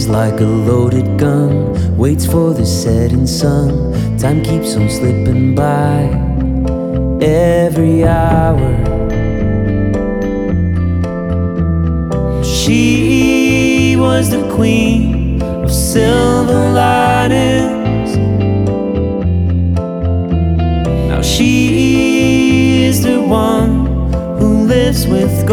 She's like a loaded gun, waits for the setting sun. Time keeps on slipping by every hour. She was the queen of silver linings. Now she is the one who lives with